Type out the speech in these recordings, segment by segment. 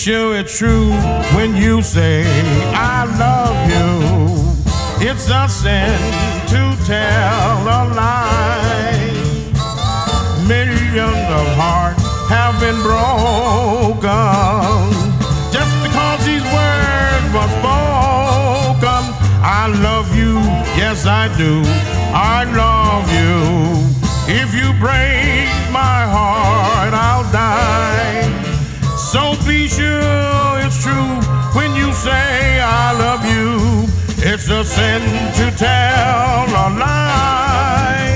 sure it's true when you say I love you. It's a sin to tell a lie. Millions of hearts have been broken just because these words were spoken. I love you, yes I do. I love you. If you break my heart, I'll die. So be sure it's true when you say I love you. It's a sin to tell a lie.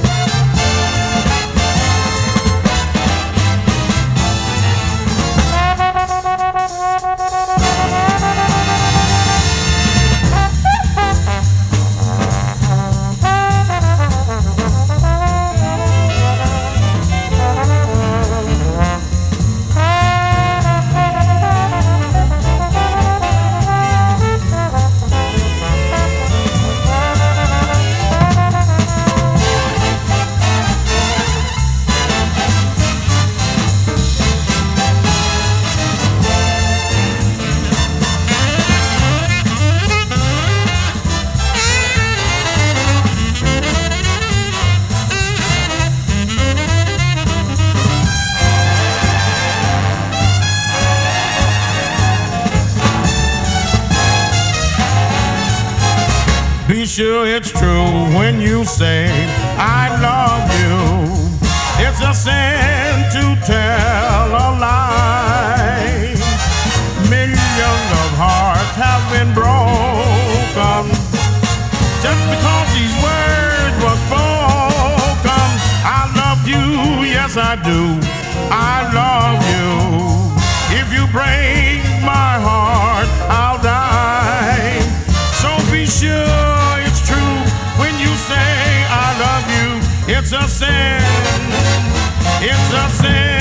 Be sure it's true when you say I love you. It's a sin to tell a lie. Millions of hearts have been broken just because these words were spoken. I love you, yes I do. I love you. If you break my heart, I'll die. So be sure it's a sin, it's a sin.